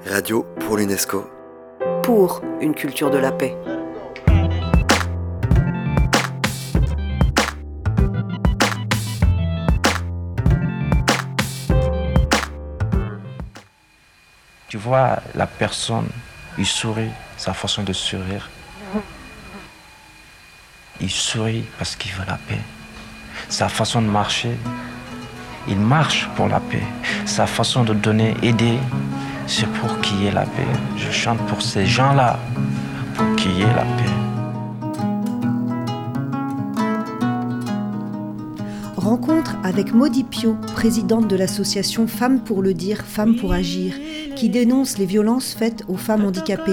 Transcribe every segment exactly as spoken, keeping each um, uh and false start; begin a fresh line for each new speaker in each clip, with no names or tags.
Radio pour l'UNESCO.
Pour une culture de la paix.
Tu vois, la personne, il sourit, sa façon de sourire. Il sourit parce qu'il veut la paix. Sa façon de marcher, il marche pour la paix. Sa façon de donner, aider, c'est pour qu'il y ait la paix. Je chante pour ces gens-là, pour qu'il y ait la paix.
Rencontre avec Maudy Piot, présidente de l'association Femmes pour le dire, Femmes pour agir, qui dénonce les violences faites aux femmes handicapées.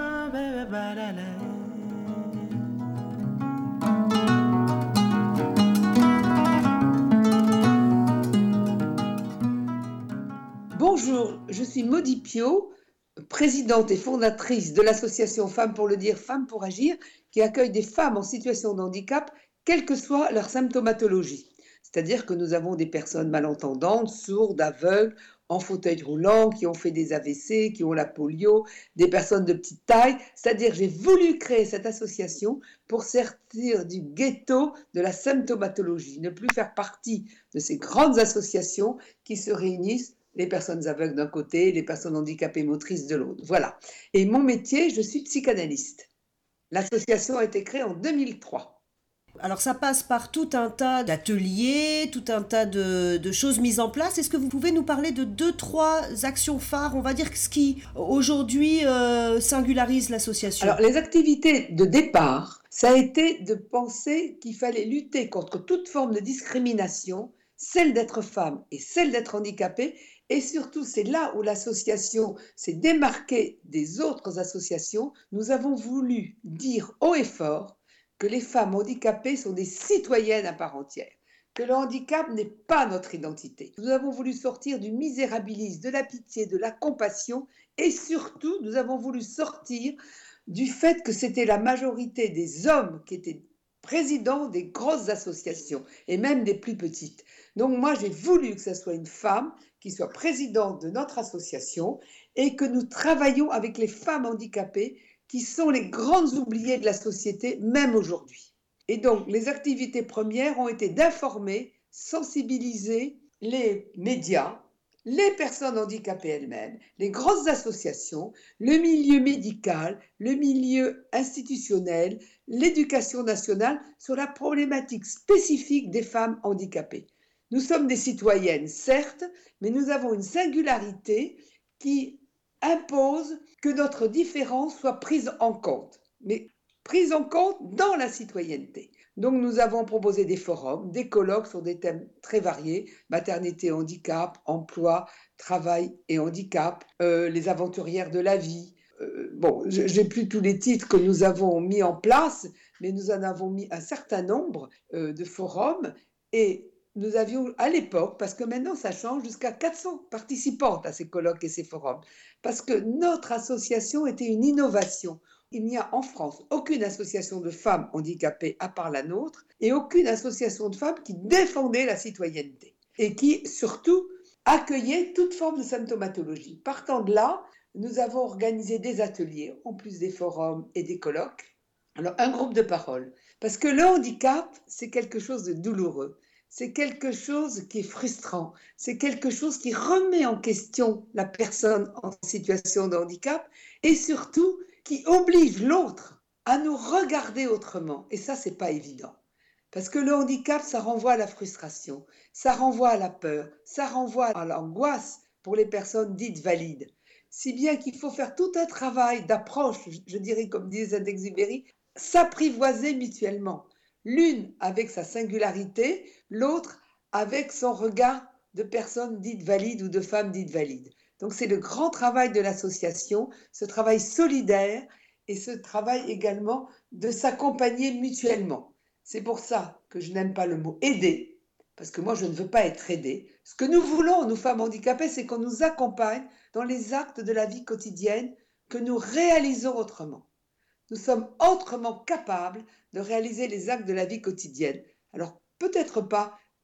Bonjour, je suis Maudy Piot, présidente et fondatrice de l'association Femmes pour le dire, Femmes pour agir, qui accueille des femmes en situation de handicap, quelle que soit leur symptomatologie. C'est-à-dire que nous avons des personnes malentendantes, sourdes, aveugles, en fauteuil roulant, qui ont fait des A V C, qui ont la polio, des personnes de petite taille. C'est-à-dire que j'ai voulu créer cette association pour sortir du ghetto de la symptomatologie, ne plus faire partie de ces grandes associations qui se réunissent, les personnes aveugles d'un côté, les personnes handicapées motrices de l'autre. Voilà. Et mon métier, je suis psychanalyste. L'association a été créée en deux mille trois.
Alors ça passe par tout un tas d'ateliers, tout un tas de, de choses mises en place. Est-ce que vous pouvez nous parler de deux, trois actions phares, on va dire, ce qui aujourd'hui euh, singularise l'association?
Alors les activités de départ, ça a été de penser qu'il fallait lutter contre toute forme de discrimination, celle d'être femme et celle d'être handicapée. Et surtout, c'est là où l'association s'est démarquée des autres associations. Nous avons voulu dire haut et fort que les femmes handicapées sont des citoyennes à part entière, que le handicap n'est pas notre identité. Nous avons voulu sortir du misérabilisme, de la pitié, de la compassion, et surtout, nous avons voulu sortir du fait que c'était la majorité des hommes qui étaient présidents des grosses associations, et même des plus petites. Donc moi, j'ai voulu que ce soit une femme qui soit présidente de notre association, et que nous travaillions avec les femmes handicapées qui sont les grandes oubliées de la société, même aujourd'hui. Et donc, les activités premières ont été d'informer, sensibiliser les médias, les personnes handicapées elles-mêmes, les grandes associations, le milieu médical, le milieu institutionnel, l'éducation nationale sur la problématique spécifique des femmes handicapées. Nous sommes des citoyennes, certes, mais nous avons une singularité qui impose que notre différence soit prise en compte, mais prise en compte dans la citoyenneté. Donc nous avons proposé des forums, des colloques sur des thèmes très variés, maternité, handicap, emploi, travail et handicap, euh, les aventurières de la vie. Euh, bon, je n'ai plus tous les titres que nous avons mis en place, mais nous en avons mis un certain nombre euh, de forums et nous avions à l'époque, parce que maintenant ça change, jusqu'à quatre cents participantes à ces colloques et ces forums, parce que notre association était une innovation. Il n'y a en France aucune association de femmes handicapées à part la nôtre, et aucune association de femmes qui défendait la citoyenneté, et qui surtout accueillait toute forme de symptomatologie. Partant de là, nous avons organisé des ateliers, en plus des forums et des colloques. Alors un groupe de parole, parce que le handicap, c'est quelque chose de douloureux. C'est quelque chose qui est frustrant, c'est quelque chose qui remet en question la personne en situation de handicap et surtout qui oblige l'autre à nous regarder autrement. Et ça, c'est pas évident. Parce que le handicap, ça renvoie à la frustration, ça renvoie à la peur, ça renvoie à l'angoisse pour les personnes dites valides. Si bien qu'il faut faire tout un travail d'approche, je dirais comme disait Saint-Exupéry, s'apprivoiser mutuellement. L'une avec sa singularité, l'autre avec son regard de personnes dites valides ou de femmes dites valides. Donc c'est le grand travail de l'association, ce travail solidaire et ce travail également de s'accompagner mutuellement. C'est pour ça que je n'aime pas le mot aider, parce que moi je ne veux pas être aidée. Ce que nous voulons, nous femmes handicapées, c'est qu'on nous accompagne dans les actes de la vie quotidienne que nous réalisons autrement. Nous sommes autrement capables de réaliser les actes de la vie quotidienne. Alors, peut-être pas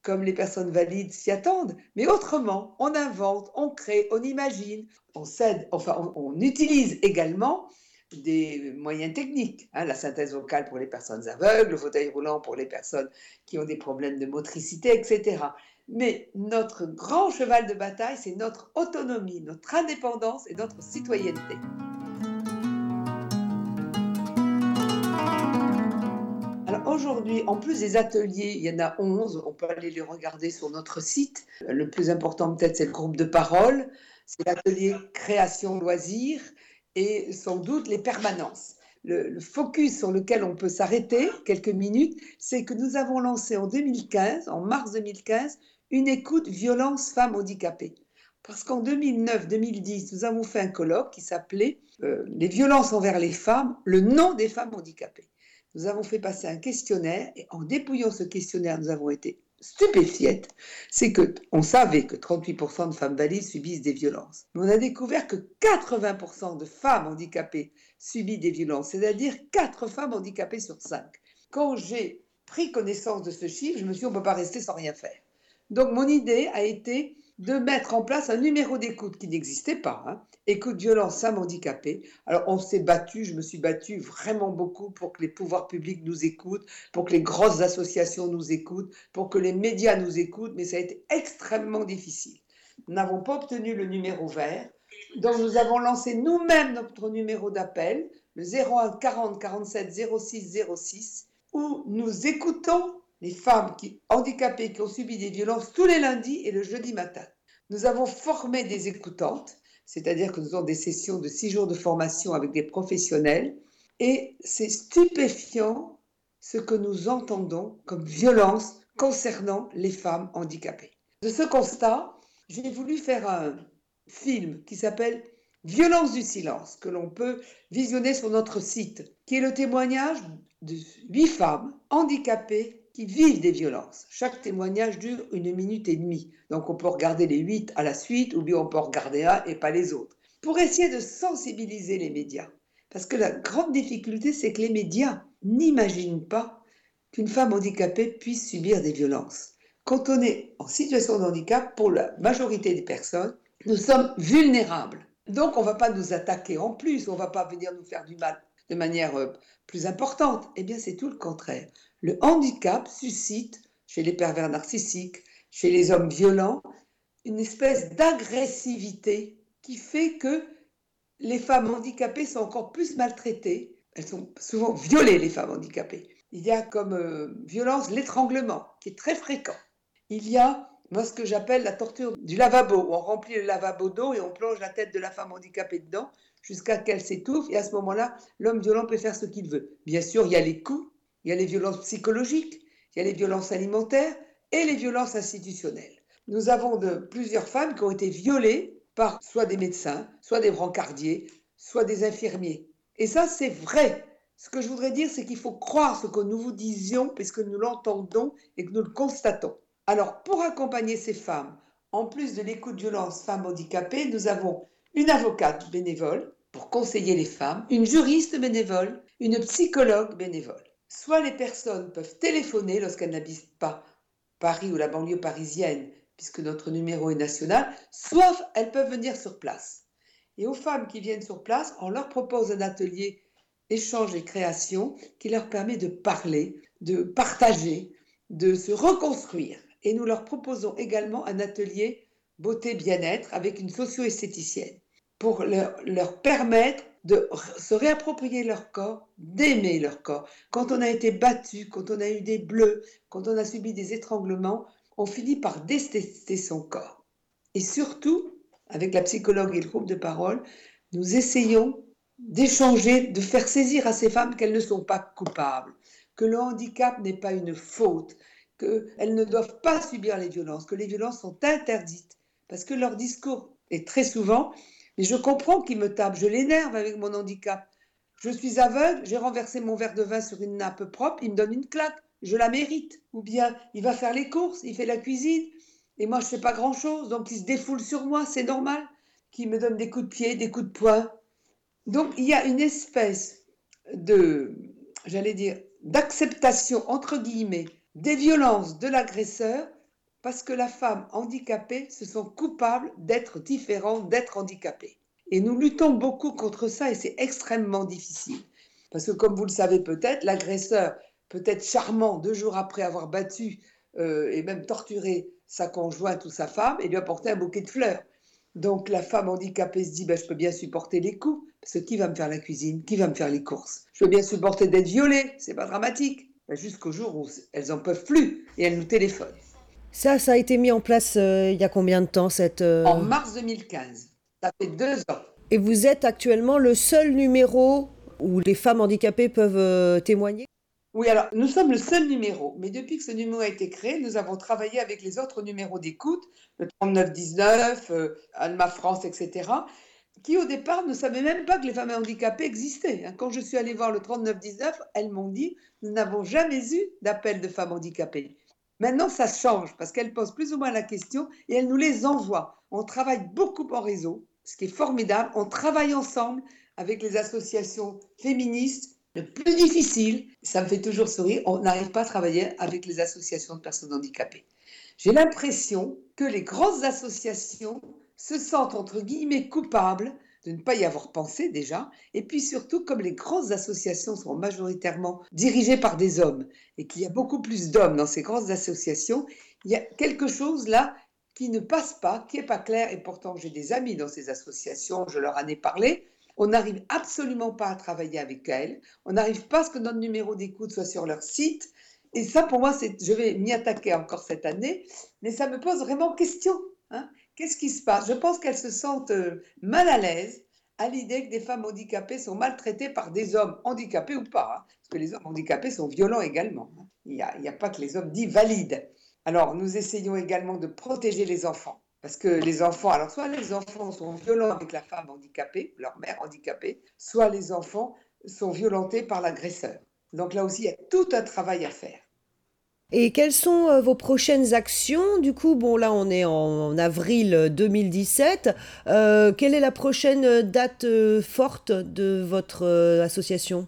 comme les personnes valides s'y attendent, mais autrement. On invente, on crée, on imagine, on cède, enfin, on, on utilise également des moyens techniques, hein, la synthèse vocale pour les personnes aveugles, le fauteuil roulant pour les personnes qui ont des problèmes de motricité, et cetera. Mais notre grand cheval de bataille, c'est notre autonomie, notre indépendance et notre citoyenneté. Alors aujourd'hui, en plus des ateliers, il y en a onze, on peut aller les regarder sur notre site. Le plus important peut-être, c'est le groupe de parole, c'est l'atelier création loisirs et sans doute les permanences. Le, le focus sur lequel on peut s'arrêter quelques minutes, c'est que nous avons lancé en deux mille quinze, en mars deux mille quinze, une écoute violence femmes handicapées. Parce qu'en deux mille neuf deux mille dix, nous avons fait un colloque qui s'appelait euh, Les violences envers les femmes, le nom des femmes handicapées. Nous avons fait passer un questionnaire et en dépouillant ce questionnaire, nous avons été stupéfiées. C'est qu'on savait que trente-huit pour cent de femmes valides subissent des violences. Mais on a découvert que quatre-vingts pour cent de femmes handicapées subissent des violences, c'est-à-dire quatre femmes handicapées sur cinq. Quand j'ai pris connaissance de ce chiffre, je me suis dit on ne peut pas rester sans rien faire. Donc mon idée a été de mettre en place un numéro d'écoute qui n'existait pas, hein, écoute violence femmes handicapées. Alors on s'est battu, je me suis battue vraiment beaucoup pour que les pouvoirs publics nous écoutent, pour que les grosses associations nous écoutent, pour que les médias nous écoutent, mais ça a été extrêmement difficile. Nous n'avons pas obtenu le numéro vert, donc nous avons lancé nous-mêmes notre numéro d'appel, le zéro un quarante quarante-sept zéro six zéro six, où nous écoutons les femmes qui, handicapées qui ont subi des violences tous les lundis et le jeudi matin. Nous avons formé des écoutantes, c'est-à-dire que nous avons des sessions de six jours de formation avec des professionnels, et c'est stupéfiant ce que nous entendons comme violence concernant les femmes handicapées. De ce constat, j'ai voulu faire un film qui s'appelle Violence du silence, que l'on peut visionner sur notre site, qui est le témoignage de huit femmes handicapées qui vivent des violences. Chaque témoignage dure une minute et demie. Donc on peut regarder les huit à la suite ou bien on peut en regarder un et pas les autres. Pour essayer de sensibiliser les médias. Parce que la grande difficulté, c'est que les médias n'imaginent pas qu'une femme handicapée puisse subir des violences. Quand on est en situation de handicap, pour la majorité des personnes, nous sommes vulnérables. Donc on ne va pas nous attaquer en plus, on ne va pas venir nous faire du mal de manière euh, plus importante. Eh bien c'est tout le contraire. Le handicap suscite, chez les pervers narcissiques, chez les hommes violents, une espèce d'agressivité qui fait que les femmes handicapées sont encore plus maltraitées. Elles sont souvent violées, les femmes handicapées. Il y a comme euh, violence l'étranglement, qui est très fréquent. Il y a, moi, ce que j'appelle la torture du lavabo, où on remplit le lavabo d'eau et on plonge la tête de la femme handicapée dedans jusqu'à qu'elle s'étouffe. Et à ce moment-là, l'homme violent peut faire ce qu'il veut. Bien sûr, il y a les coups. Il y a les violences psychologiques, il y a les violences alimentaires et les violences institutionnelles. Nous avons de, plusieurs femmes qui ont été violées par soit des médecins, soit des brancardiers, soit des infirmiers. Et ça, c'est vrai. Ce que je voudrais dire, c'est qu'il faut croire ce que nous vous disions, puisque nous l'entendons et que nous le constatons. Alors, pour accompagner ces femmes, en plus de l'écoute de violence femmes handicapées, nous avons une avocate bénévole pour conseiller les femmes, une juriste bénévole, une psychologue bénévole. Soit les personnes peuvent téléphoner lorsqu'elles n'habitent pas Paris ou la banlieue parisienne, puisque notre numéro est national, soit elles peuvent venir sur place. Et aux femmes qui viennent sur place, on leur propose un atelier échange et création qui leur permet de parler, de partager, de se reconstruire. Et nous leur proposons également un atelier beauté bien-être avec une socio-esthéticienne pour leur, leur permettre de se réapproprier leur corps, d'aimer leur corps. Quand on a été battu, quand on a eu des bleus, quand on a subi des étranglements, on finit par détester son corps. Et surtout, avec la psychologue et le groupe de parole, nous essayons d'échanger, de faire saisir à ces femmes qu'elles ne sont pas coupables, que le handicap n'est pas une faute, qu'elles ne doivent pas subir les violences, que les violences sont interdites, parce que leur discours est très souvent « mais je comprends qu'il me tape, je l'énerve avec mon handicap. Je suis aveugle, j'ai renversé mon verre de vin sur une nappe propre, il me donne une claque, je la mérite. » Ou bien il va faire les courses, il fait la cuisine, et moi je ne fais pas grand-chose, donc il se défoule sur moi, c'est normal qu'il me donne des coups de pied, des coups de poing. Donc il y a une espèce de, j'allais dire, d'acceptation, entre guillemets, des violences de l'agresseur parce que la femme handicapée se sent coupable d'être différente, d'être handicapée. Et nous luttons beaucoup contre ça et c'est extrêmement difficile. Parce que comme vous le savez peut-être, l'agresseur peut être charmant deux jours après avoir battu euh, et même torturé sa conjointe ou sa femme et lui apporter un bouquet de fleurs. Donc la femme handicapée se dit ben, je peux bien supporter les coups, parce que qui va me faire la cuisine, qui va me faire les courses? Je peux bien supporter d'être violée, c'est pas dramatique. Ben, jusqu'au jour où elles en peuvent plus et elles nous téléphonent.
Ça, ça a été mis en place euh, il y a combien de temps cette, euh...
En mars deux mille quinze, ça fait deux ans.
Et vous êtes actuellement le seul numéro où les femmes handicapées peuvent euh, témoigner?
Oui, alors nous sommes le seul numéro, mais depuis que ce numéro a été créé, nous avons travaillé avec les autres numéros d'écoute, le trente-neuf dix-neuf, euh, Alma France, et cetera, qui au départ ne savaient même pas que les femmes handicapées existaient. Quand je suis allée voir le trente-neuf dix-neuf, elles m'ont dit « Nous n'avons jamais eu d'appel de femmes handicapées ». Maintenant, ça change parce qu'elles posent plus ou moins la question et elles nous les envoient. On travaille beaucoup en réseau, ce qui est formidable. On travaille ensemble avec les associations féministes. Le plus difficile, ça me fait toujours sourire, on n'arrive pas à travailler avec les associations de personnes handicapées. J'ai l'impression que les grosses associations se sentent entre guillemets coupables de ne pas y avoir pensé déjà, et puis surtout comme les grosses associations sont majoritairement dirigées par des hommes et qu'il y a beaucoup plus d'hommes dans ces grosses associations, il y a quelque chose là qui ne passe pas, qui n'est pas clair, et pourtant j'ai des amis dans ces associations, je leur en ai parlé. On n'arrive absolument pas à travailler avec elles. On n'arrive pas à ce que notre numéro d'écoute soit sur leur site. Et ça, pour moi, c'est, je vais m'y attaquer encore cette année, mais ça me pose vraiment question. Hein. Qu'est-ce qui se passe? Je pense qu'elles se sentent mal à l'aise à l'idée que des femmes handicapées sont maltraitées par des hommes handicapés ou pas. Hein, parce que les hommes handicapés sont violents également. Hein. Il n'y a, il n'y a pas que les hommes dits valides. Alors, nous essayons également de protéger les enfants. Parce que les enfants, alors soit les enfants sont violents avec la femme handicapée, leur mère handicapée, soit les enfants sont violentés par l'agresseur. Donc là aussi, il y a tout un travail à faire.
Et quelles sont euh, vos prochaines actions? Du coup, bon, là, on est en, en avril deux mille dix-sept. Euh, quelle est la prochaine date euh, forte de votre euh, association?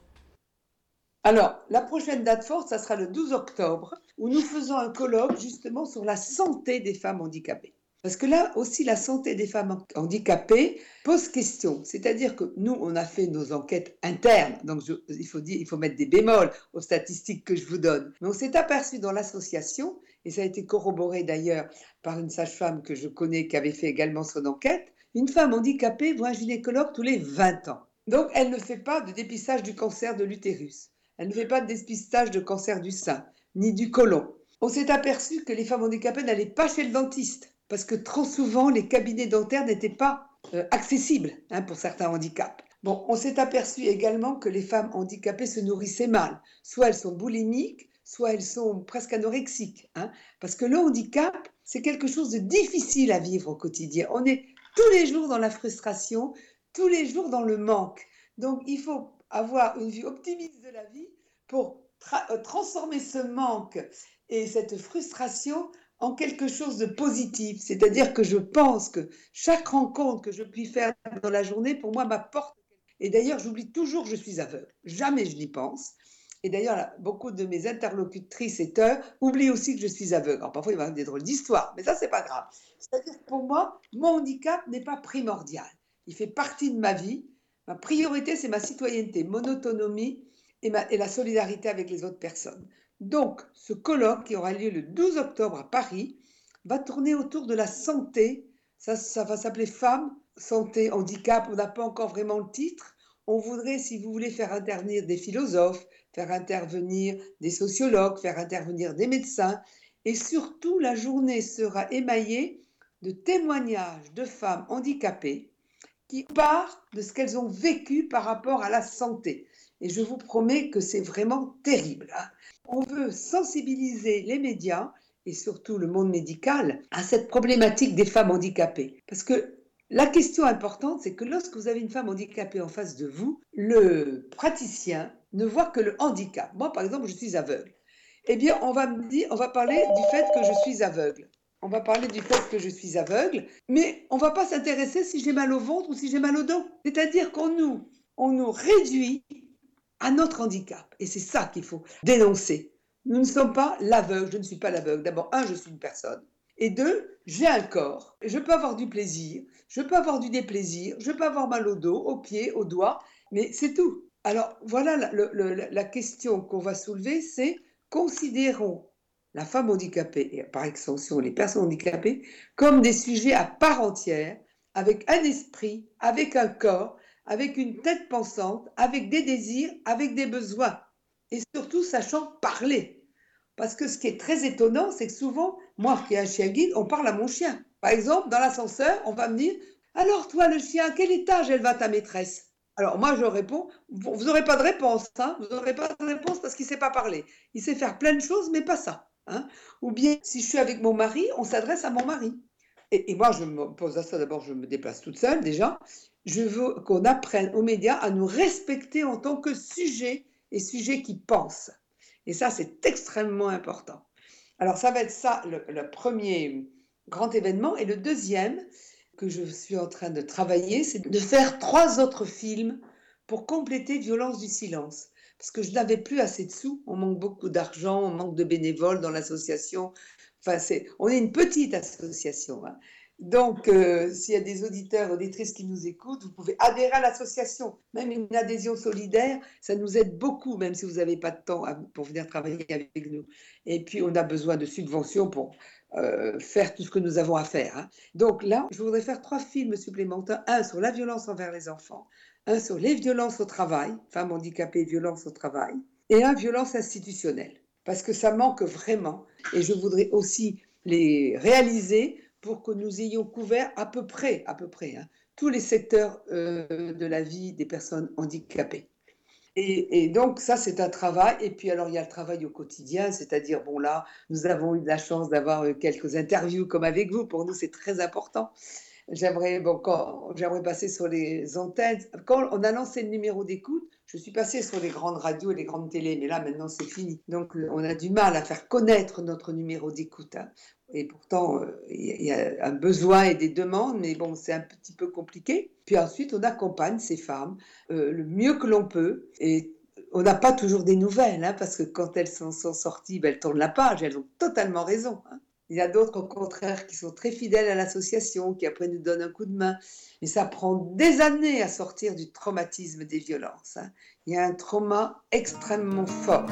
Alors, la prochaine date forte, ça sera le douze octobre, où nous faisons un colloque justement sur la santé des femmes handicapées. Parce que là aussi, la santé des femmes handicapées pose question. C'est-à-dire que nous, on a fait nos enquêtes internes. Donc, je, il, faut dire, il faut mettre des bémols aux statistiques que je vous donne. Mais on s'est aperçu dans l'association, et ça a été corroboré d'ailleurs par une sage-femme que je connais qui avait fait également son enquête, une femme handicapée voit un gynécologue tous les vingt ans. Donc, elle ne fait pas de dépistage du cancer de l'utérus. Elle ne fait pas de dépistage de cancer du sein, ni du côlon. On s'est aperçu que les femmes handicapées n'allaient pas chez le dentiste. Parce que trop souvent, les cabinets dentaires n'étaient pas euh, accessibles hein, pour certains handicaps. Bon, on s'est aperçu également que les femmes handicapées se nourrissaient mal. Soit elles sont boulimiques, soit elles sont presque anorexiques. Hein, parce que le handicap, c'est quelque chose de difficile à vivre au quotidien. On est tous les jours dans la frustration, tous les jours dans le manque. Donc, il faut avoir une vue optimiste de la vie pour tra- euh, transformer ce manque et cette frustration en quelque chose de positif, c'est-à-dire que je pense que chaque rencontre que je puis faire dans la journée, pour moi, m'apporte. Et d'ailleurs, j'oublie toujours que je suis aveugle. Jamais je n'y pense. Et d'ailleurs, beaucoup de mes interlocutrices et teurs oublient aussi que je suis aveugle. Alors parfois, il va y avoir des drôles d'histoires, mais ça, c'est pas grave. C'est-à-dire que pour moi, mon handicap n'est pas primordial. Il fait partie de ma vie. Ma priorité, c'est ma citoyenneté, mon autonomie et, ma, et la solidarité avec les autres personnes. Donc, ce colloque qui aura lieu le douze octobre à Paris va tourner autour de la santé. Ça, ça va s'appeler Femmes, Santé, Handicap. On n'a pas encore vraiment le titre. On voudrait, si vous voulez, faire intervenir des philosophes, faire intervenir des sociologues, faire intervenir des médecins. Et surtout, la journée sera émaillée de témoignages de femmes handicapées qui parlent de ce qu'elles ont vécu par rapport à la santé. Et je vous promets que c'est vraiment terrible. Hein. On veut sensibiliser les médias et surtout le monde médical à cette problématique des femmes handicapées. Parce que la question importante, c'est que lorsque vous avez une femme handicapée en face de vous, le praticien ne voit que le handicap. Moi, par exemple, je suis aveugle. Eh bien, on va me dire, on va parler du fait que je suis aveugle. On va parler du fait que je suis aveugle, mais on ne va pas s'intéresser si j'ai mal au ventre ou si j'ai mal au dos. C'est-à-dire qu'on nous, on nous réduit à notre handicap. Et c'est ça qu'il faut dénoncer. Nous ne sommes pas l'aveugle, je ne suis pas l'aveugle. D'abord, un, je suis une personne. Et deux, j'ai un corps, je peux avoir du plaisir, je peux avoir du déplaisir, je peux avoir mal au dos, aux pieds, aux doigts, mais c'est tout. Alors voilà la, le- le- la question qu'on va soulever, c'est considérons la femme handicapée et par extension les personnes handicapées comme des sujets à part entière, avec un esprit, avec un corps, avec une tête pensante, avec des désirs, avec des besoins et surtout sachant parler. Parce que ce qui est très étonnant, c'est que souvent, moi qui ai un chien guide, on parle à mon chien. Par exemple, dans l'ascenseur, on va me dire alors toi, le chien, à quel étage elle va ta maîtresse? Alors moi, je réponds vous n'aurez pas de réponse, hein, vous n'aurez pas de réponse parce qu'il ne sait pas parler. Il sait faire plein de choses, mais pas ça. Hein. Ou bien, si je suis avec mon mari, on s'adresse à mon mari. Et, et moi, je me pose à ça, d'abord, je me déplace toute seule déjà. Je veux qu'on apprenne aux médias à nous respecter en tant que sujet et sujet qui pense. Et ça, c'est extrêmement important. Alors, ça va être ça, le, le premier grand événement. Et le deuxième que je suis en train de travailler, c'est de faire trois autres films pour compléter Violence du silence. Parce que je n'avais plus assez de sous, on manque beaucoup d'argent, on manque de bénévoles dans l'association. Enfin, c'est, on est une petite association. Hein. Donc, euh, s'il y a des auditeurs, auditrices qui nous écoutent, vous pouvez adhérer à l'association. Même une adhésion solidaire, ça nous aide beaucoup, même si vous n'avez pas de temps à, pour venir travailler avec nous. Et puis, on a besoin de subventions pour euh, faire tout ce que nous avons à faire. Hein. Donc là, je voudrais faire trois films supplémentaires. Un sur la violence envers les enfants, un sur les violences au travail, femmes handicapées et violences au travail, et un violence institutionnelle. Parce que ça manque vraiment. Et je voudrais aussi les réaliser pour que nous ayons couvert à peu près, à peu près, hein, tous les secteurs euh, de la vie des personnes handicapées. Et, et donc, ça, c'est un travail. Et puis, alors, il y a le travail au quotidien, c'est-à-dire, bon, là, nous avons eu la chance d'avoir quelques interviews comme avec vous. Pour nous, c'est très important. J'aimerais, bon, quand, j'aimerais passer sur les antennes. Quand on a lancé le numéro d'écoute, je suis passée sur les grandes radios et les grandes télés, mais là, maintenant, c'est fini. Donc, on a du mal à faire connaître notre numéro d'écoute. Hein. Et pourtant, il euh, y a un besoin et des demandes, mais bon, c'est un petit peu compliqué. Puis ensuite, on accompagne ces femmes euh, le mieux que l'on peut. Et on n'a pas toujours des nouvelles, hein, parce que quand elles sont, sont sorties, ben, elles tournent la page, elles ont totalement raison. Hein. Il y a d'autres, au contraire, qui sont très fidèles à l'association, qui après nous donnent un coup de main. Mais ça prend des années à sortir du traumatisme des violences. Hein. Il y a un trauma extrêmement fort.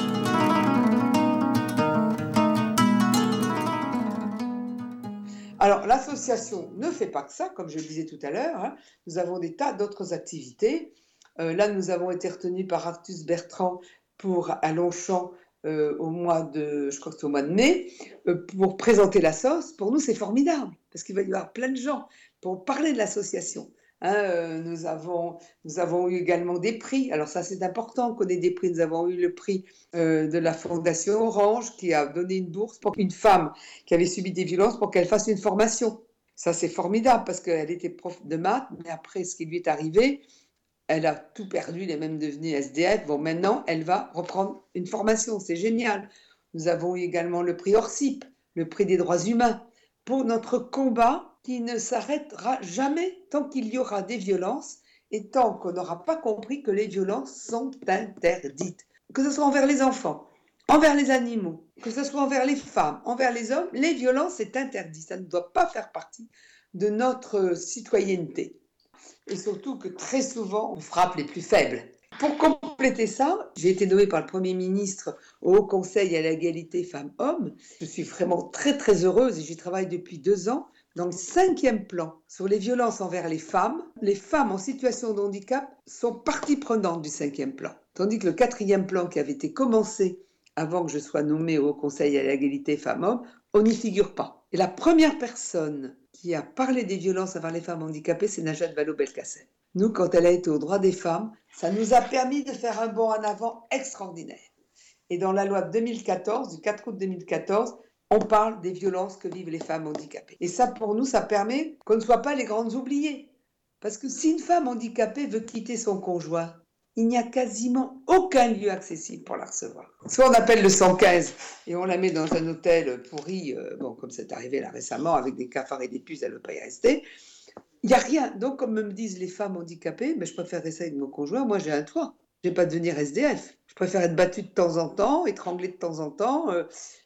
Alors, l'association ne fait pas que ça, comme je le disais tout à l'heure. Hein. Nous avons des tas d'autres activités. Euh, là, nous avons été retenus par Artus Bertrand pour à Longchamp euh, au mois de, je crois que c'est au mois de mai, euh, pour présenter la sauce. Pour nous, c'est formidable, parce qu'il va y avoir plein de gens pour parler de l'association. Hein, euh, nous, avons, nous avons eu également des prix. Alors ça, c'est important qu'on ait des prix. Nous avons eu le prix euh, de la Fondation Orange qui a donné une bourse pour une femme qui avait subi des violences pour qu'elle fasse une formation. Ça, c'est formidable parce qu'elle était prof de maths, mais après, ce qui lui est arrivé, elle a tout perdu, elle est même devenue S D F. Bon, maintenant, elle va reprendre une formation. C'est génial. Nous avons eu également le prix Orsip, le prix des droits humains, pour notre combat qui ne s'arrêtera jamais tant qu'il y aura des violences et tant qu'on n'aura pas compris que les violences sont interdites. Que ce soit envers les enfants, envers les animaux, que ce soit envers les femmes, envers les hommes, les violences, c'est interdit. Ça ne doit pas faire partie de notre citoyenneté. Et surtout que très souvent, on frappe les plus faibles. Pour compléter ça, j'ai été nommée par le Premier ministre au Haut Conseil à l'égalité femmes-hommes. Je suis vraiment très très heureuse et j'y travaille depuis deux ans dans le cinquième plan sur les violences envers les femmes. Les femmes en situation de handicap sont partie prenante du cinquième plan. Tandis que le quatrième plan qui avait été commencé avant que je sois nommée au Haut Conseil à l'égalité femmes-hommes, on n'y figure pas. Et la première personne qui a parlé des violences envers les femmes handicapées, c'est Najat Vallaud-Belkacem. Nous, quand elle a été aux droits des femmes, ça nous a permis de faire un bond en avant extraordinaire. Et dans la loi de deux mille quatorze, du quatre août deux mille quatorze, on parle des violences que vivent les femmes handicapées. Et ça, pour nous, ça permet qu'on ne soit pas les grandes oubliées. Parce que si une femme handicapée veut quitter son conjoint, il n'y a quasiment aucun lieu accessible pour la recevoir. Soit on appelle le cent quinze et on la met dans un hôtel pourri, euh, bon, comme c'est arrivé là récemment, avec des cafards et des puces, elle ne veut pas y rester. Il n'y a rien. Donc, comme me disent les femmes handicapées, mais je préfère rester avec mon conjoint, moi j'ai un toit. Je ne vais pas devenir S D F. Je préfère être battue de temps en temps, étranglée de temps en temps. Euh,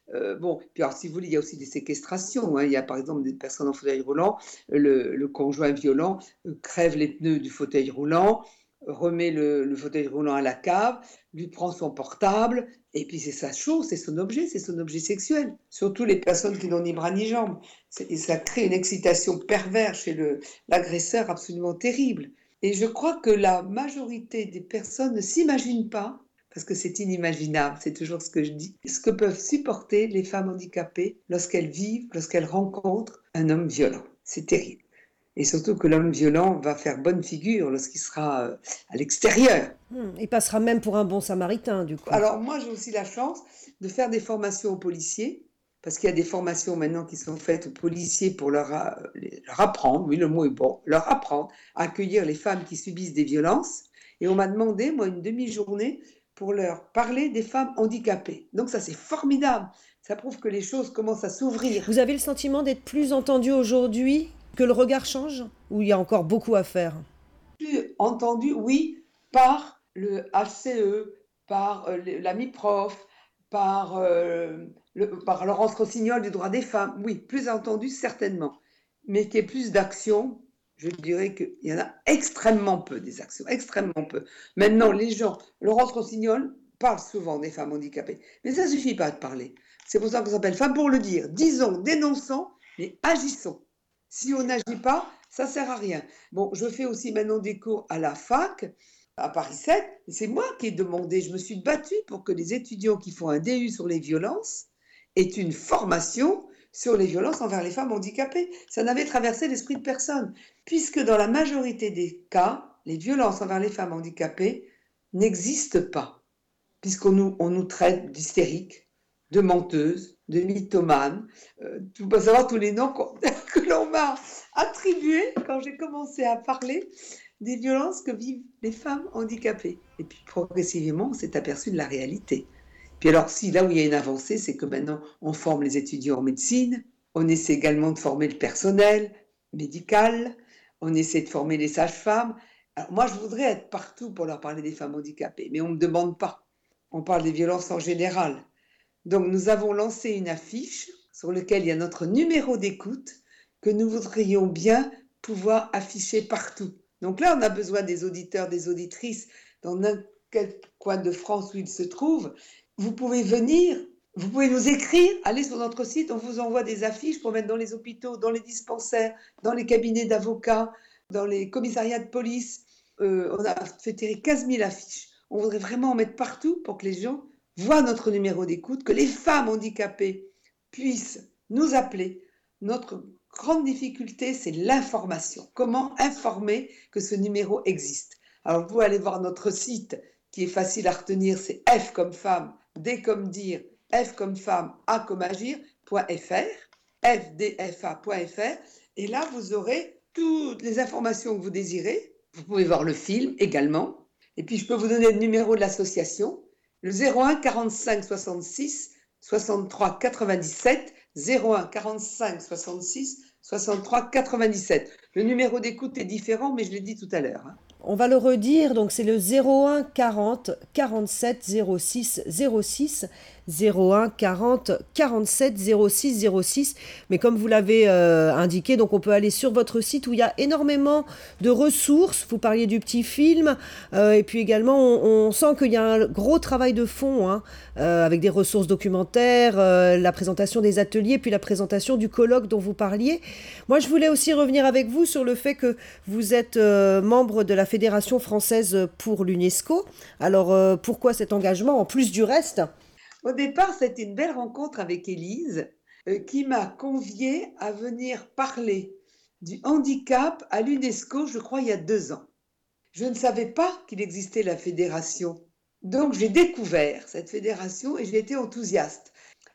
Euh, bon, puis alors, si vous voulez, il y a aussi des séquestrations. Hein. Il y a par exemple des personnes en fauteuil roulant, le, le conjoint violent euh, crève les pneus du fauteuil roulant, remet le, le fauteuil roulant à la cave, lui prend son portable, et puis c'est sa chose, c'est son objet, c'est son objet sexuel. Surtout les personnes qui n'ont ni bras ni jambes. C'est- Et ça crée une excitation perverse chez le- l'agresseur absolument terrible. Et je crois que la majorité des personnes ne s'imaginent pas, parce que c'est inimaginable, c'est toujours ce que je dis, ce que peuvent supporter les femmes handicapées lorsqu'elles vivent, lorsqu'elles rencontrent un homme violent. C'est terrible. Et surtout que l'homme violent va faire bonne figure lorsqu'il sera euh, à l'extérieur.
Hmm, il passera même pour un bon samaritain, du coup.
Alors moi, j'ai aussi la chance de faire des formations aux policiers, parce qu'il y a des formations maintenant qui sont faites aux policiers pour leur, a- les- leur apprendre, oui le mot est bon, leur apprendre à accueillir les femmes qui subissent des violences. Et on m'a demandé, moi, une demi-journée pour leur parler des femmes handicapées. Donc ça, c'est formidable. Ça prouve que les choses commencent à s'ouvrir.
Vous avez le sentiment d'être plus entendu aujourd'hui, que le regard change, ou il y a encore beaucoup à faire?
Plus entendu, oui, par le H C E, par euh, le- la MIPROF, par, euh, le- par Laurence Rossignol du droit des femmes. Oui, plus entendu, certainement. Mais qu'il y ait plus d'actions, je dirais qu'il y en a extrêmement peu, des actions, extrêmement peu. Maintenant, les gens, Laurence Rossignol parle souvent des femmes handicapées, mais ça ne suffit pas de parler. C'est pour ça qu'on s'appelle Femmes pour le dire. Disons, dénonçons, mais agissons. Si on n'agit pas, ça ne sert à rien. Bon, je fais aussi maintenant des cours à la fac, à Paris sept. C'est moi qui ai demandé, je me suis battue pour que les étudiants qui font un D U sur les violences aient une formation sur les violences envers les femmes handicapées. Ça n'avait traversé l'esprit de personne, puisque dans la majorité des cas, les violences envers les femmes handicapées n'existent pas, puisqu'on nous, on nous traite d'hystériques, de menteuses, de mythomanes, euh, tu peux savoir tous les noms qu'on- que l'on m'a attribués quand j'ai commencé à parler des violences que vivent les femmes handicapées. Et puis progressivement, on s'est aperçu de la réalité. Puis alors, si là où il y a une avancée, c'est que maintenant, on forme les étudiants en médecine, on essaie également de former le personnel médical, on essaie de former les sages-femmes. Alors moi, je voudrais être partout pour leur parler des femmes handicapées, mais on ne me demande pas. On parle des violences en général. Donc, nous avons lancé une affiche sur laquelle il y a notre numéro d'écoute que nous voudrions bien pouvoir afficher partout. Donc là, on a besoin des auditeurs, des auditrices dans n'importe quel coin de France où ils se trouvent. Vous pouvez venir, vous pouvez nous écrire, allez sur notre site, on vous envoie des affiches pour mettre dans les hôpitaux, dans les dispensaires, dans les cabinets d'avocats, dans les commissariats de police. Euh, on a fait tirer quinze mille affiches. On voudrait vraiment en mettre partout pour que les gens voient notre numéro d'écoute, que les femmes handicapées puissent nous appeler. Notre grande difficulté, c'est l'information. Comment informer que ce numéro existe? Alors, vous allez voir notre site qui est facile à retenir, c'est F comme femme, D comme dire, F comme femme, A comme agir, .fr, f d f a point f r. Et là, vous aurez toutes les informations que vous désirez. Vous pouvez voir le film également. Et puis, je peux vous donner le numéro de l'association, le zéro un quarante-cinq soixante-six soixante-trois quatre-vingt-dix-sept, zéro un quarante-cinq soixante-six soixante-trois quatre-vingt-dix-sept. Le numéro d'écoute est différent, mais je l'ai dit tout à l'heure. Hein.
On va le redire, donc c'est le zéro un quarante quarante-sept zéro six zéro six, zéro un quarante quarante-sept zéro six zéro six. Mais comme vous l'avez euh, indiqué, donc on peut aller sur votre site où il y a énormément de ressources. Vous parliez du petit film, euh, et puis également on, on sent qu'il y a un gros travail de fond, hein, euh, avec des ressources documentaires, euh, la présentation des ateliers, puis la présentation du colloque dont vous parliez. Moi, je voulais aussi revenir avec vous sur le fait que vous êtes euh, membre de la Fédération française pour l'UNESCO. Alors, euh, pourquoi cet engagement, en plus du reste?
Au départ, c'était une belle rencontre avec Élise euh, qui m'a conviée à venir parler du handicap à l'UNESCO, je crois, il y a deux ans. Je ne savais pas qu'il existait la fédération. Donc, j'ai découvert cette fédération et j'ai été enthousiaste.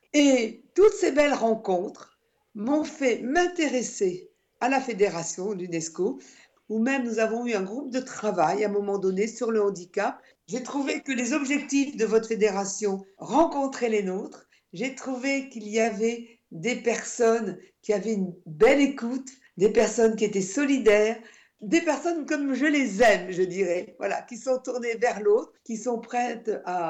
Et toutes ces belles rencontres m'ont fait m'intéresser à la fédération, l'UNESCO, où même nous avons eu un groupe de travail à un moment donné sur le handicap. J'ai trouvé que les objectifs de votre fédération rencontraient les nôtres. J'ai trouvé qu'il y avait des personnes qui avaient une belle écoute, des personnes qui étaient solidaires, des personnes comme je les aime, je dirais, voilà, qui sont tournées vers l'autre, qui sont prêtes à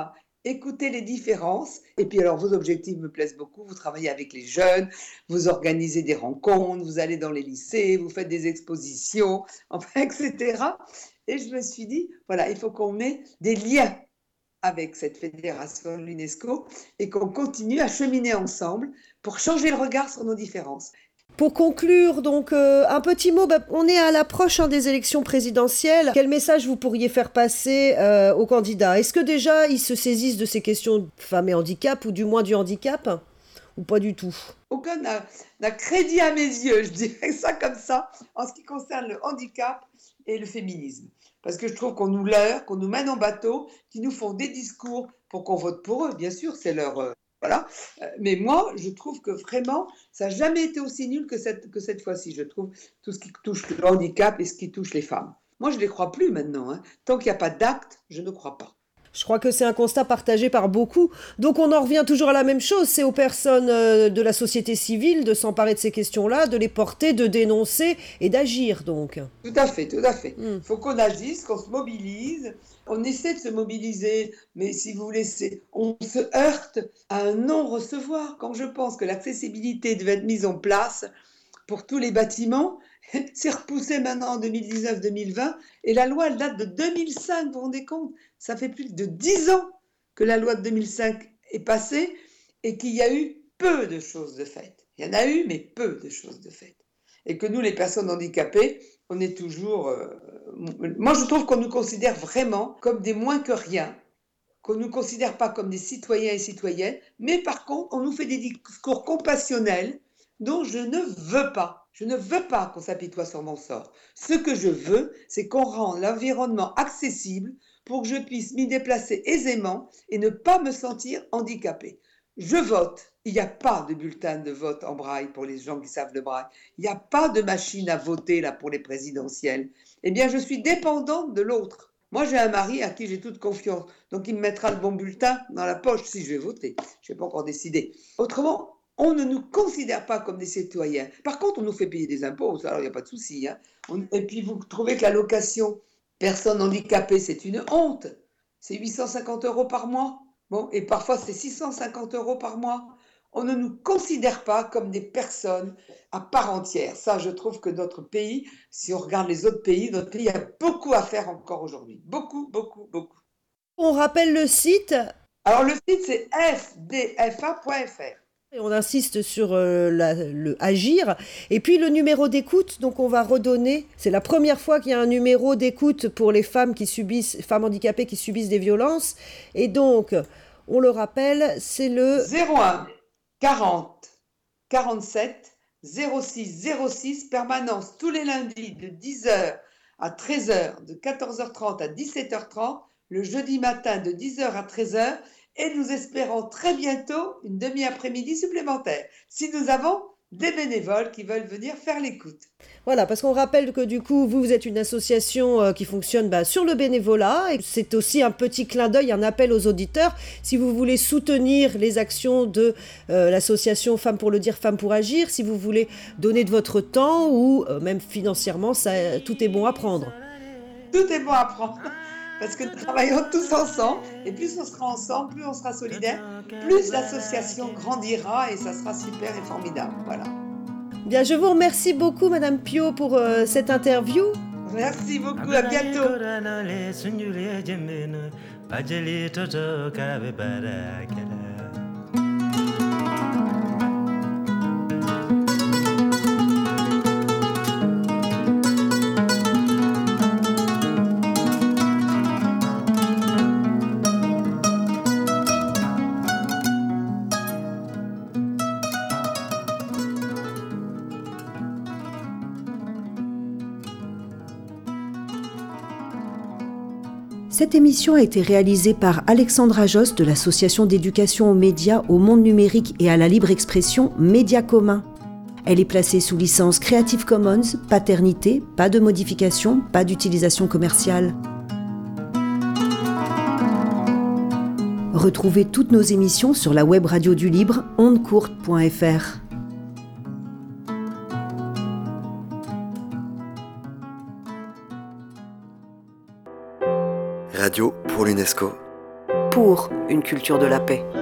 écouter les différences. Et puis alors, vos objectifs me plaisent beaucoup. Vous travaillez avec les jeunes, vous organisez des rencontres, vous allez dans les lycées, vous faites des expositions, enfin, et cetera. Et je me suis dit, voilà, il faut qu'on ait des liens avec cette fédération, l'UNESCO, et qu'on continue à cheminer ensemble pour changer le regard sur nos différences.
Pour conclure, donc, euh, un petit mot, bah, on est à l'approche hein, des élections présidentielles. Quel message vous pourriez faire passer euh, aux candidats ? Est-ce que déjà ils se saisissent de ces questions de femmes et handicap, ou du moins du handicap, ou pas du tout ?
Aucun n'a, n'a crédit à mes yeux, je dirais ça comme ça, en ce qui concerne le handicap et le féminisme. Parce que je trouve qu'on nous leurre, qu'on nous mène en bateau, qu'ils nous font des discours pour qu'on vote pour eux, bien sûr, c'est leur... Euh, Voilà. Mais moi, je trouve que vraiment, ça n'a jamais été aussi nul que cette, que cette fois-ci, je trouve, tout ce qui touche le handicap et ce qui touche les femmes. Moi, je ne les crois plus maintenant. Hein. Tant qu'il n'y a pas d'acte, je ne crois pas.
Je crois que c'est un constat partagé par beaucoup. Donc on en revient toujours à la même chose, c'est aux personnes euh, de la société civile de s'emparer de ces questions-là, de les porter, de dénoncer et d'agir donc.
Tout à fait, tout à fait. Il
Mm.
faut qu'on agisse, qu'on se mobilise. On essaie de se mobiliser, mais si vous voulez, c'est, on se heurte à un non-recevoir. Quand je pense que l'accessibilité devait être mise en place pour tous les bâtiments, c'est repoussé maintenant en deux mille dix-neuf deux mille vingt, et la loi, elle date de deux mille cinq, vous vous rendez compte ? Ça fait plus de dix ans que la loi de deux mille cinq est passée et qu'il y a eu peu de choses de faites. Il y en a eu, mais peu de choses de faites. Et que nous, les personnes handicapées, on est toujours... Euh, moi, je trouve qu'on nous considère vraiment comme des moins que rien, qu'on ne nous considère pas comme des citoyens et citoyennes, mais par contre, on nous fait des discours compassionnels dont je ne veux pas. Je ne veux pas qu'on s'apitoie sur mon sort. Ce que je veux, c'est qu'on rende l'environnement accessible pour que je puisse m'y déplacer aisément et ne pas me sentir handicapée. Je vote. Il n'y a pas de bulletin de vote en braille pour les gens qui savent le braille. Il n'y a pas de machine à voter là pour les présidentielles. Eh bien, je suis dépendante de l'autre. Moi, j'ai un mari à qui j'ai toute confiance. Donc, il me mettra le bon bulletin dans la poche si je vais voter. Je n'ai pas encore décidé. Autrement, on ne nous considère pas comme des citoyens. Par contre, on nous fait payer des impôts. Alors, il n'y a pas de souci. Hein. On... Et puis, vous trouvez que l'allocation personne handicapée, c'est une honte. C'est huit cent cinquante euros par mois. Bon, et parfois, c'est six cent cinquante euros par mois. On ne nous considère pas comme des personnes à part entière. Ça, je trouve que notre pays, si on regarde les autres pays, notre pays a beaucoup à faire encore aujourd'hui. Beaucoup, beaucoup, beaucoup.
On rappelle le site.
Alors, le site, c'est f d f a point f r.
Et on insiste sur euh, la, le agir. Et puis le numéro d'écoute, donc on va redonner. C'est la première fois qu'il y a un numéro d'écoute pour les femmes qui subissent, femmes handicapées qui subissent des violences. Et donc, on le rappelle, c'est le
zéro un quarante quarante-sept zéro six zéro six, permanence tous les lundis de dix heures à treize heures, de quatorze heures trente à dix-sept heures trente, le jeudi matin de dix heures à treize heures, et nous espérons très bientôt une demi-après-midi supplémentaire, si nous avons des bénévoles qui veulent venir faire l'écoute.
Voilà, parce qu'on rappelle que du coup, vous, vous êtes une association euh, qui fonctionne bah, sur le bénévolat, et c'est aussi un petit clin d'œil, un appel aux auditeurs. Si vous voulez soutenir les actions de euh, l'association Femmes pour le dire, Femmes pour agir, si vous voulez donner de votre temps ou euh, même financièrement, ça, tout est bon à prendre.
Tout est bon à prendre. Parce que nous travaillons tous ensemble, et plus on sera ensemble, plus on sera solidaires, plus l'association grandira et ça sera super et formidable. Voilà.
Bien, je vous remercie beaucoup, Madame Pio, pour euh, cette interview.
Merci beaucoup, à bientôt.
Cette émission a été réalisée par Alexandra Josse de l'association d'éducation aux médias, au monde numérique et à la libre expression Médias Communs. Elle est placée sous licence Creative Commons, paternité, pas de modification, pas d'utilisation commerciale. Retrouvez toutes nos émissions sur la web radio du libre, onde courte point f r.
Radio pour l'UNESCO.
pour une culture de la paix.